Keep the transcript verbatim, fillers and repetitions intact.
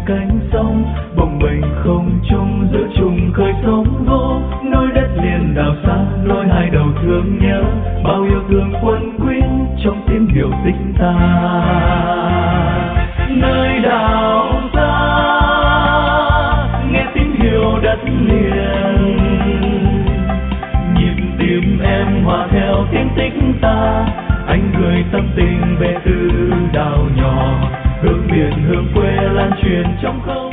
cánh sông, bồng bềnh không trung giữa trùng khơi sóng vỗ. Nối đất liền đảo xa, lối hai đầu thương nhớ, bao yêu thương quân quyết trong tiếng biểu tình ta. Nơi đảo xa nghe tiếng hiệu đất liền, nhịp tim em hòa theo tiếng tích ta. Anh gửi tâm tình về từ đảo nhỏ, hướng biển hướng quê lan truyền trong không